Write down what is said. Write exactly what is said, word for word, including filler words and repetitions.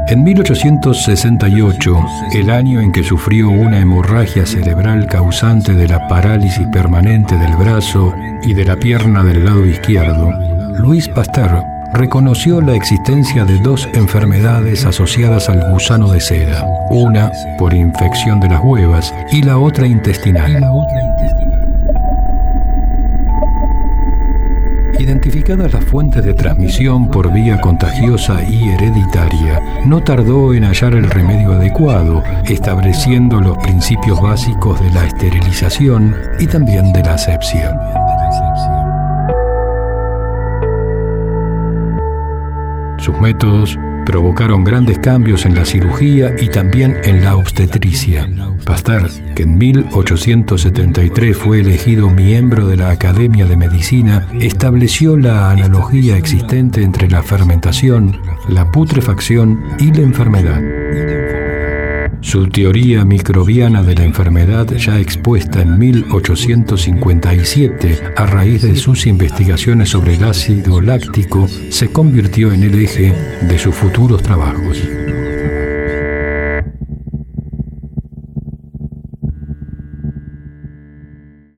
En mil ochocientos sesenta y ocho, el año en que sufrió una hemorragia cerebral causante de la parálisis permanente del brazo y de la pierna del lado izquierdo, Louis Pasteur reconoció la existencia de dos enfermedades asociadas al gusano de seda, una por infección de las huevas y la otra intestinal. Identificadas las fuentes de transmisión por vía contagiosa y hereditaria, no tardó en hallar el remedio adecuado, estableciendo los principios básicos de la esterilización y también de la asepsia. Sus métodos provocaron grandes cambios en la cirugía y también en la obstetricia. Pasteur, que en mil ochocientos setenta y tres fue elegido miembro de la Academia de Medicina, estableció la analogía existente entre la fermentación, la putrefacción y la enfermedad. Su teoría microbiana de la enfermedad, ya expuesta en mil ochocientos cincuenta y siete a raíz de sus investigaciones sobre el ácido láctico, se convirtió en el eje de sus futuros trabajos.